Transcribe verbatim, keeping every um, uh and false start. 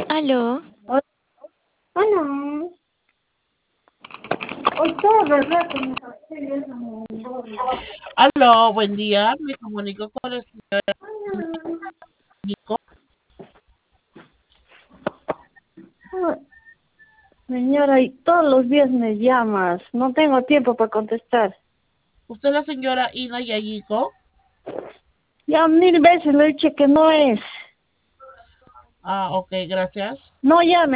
Aló. Hola. Hola. Hoy todo el rato me fastidia esa memoria. Aló, buen día. Me comunico con el señor Hola. Nico. Ah, señora, y todos los días me llamas. No tengo tiempo para contestar. ¿Usted es la señora Ina Yayiko? Ya mil veces le he dicho que no es. Ah, ok, gracias. No llame.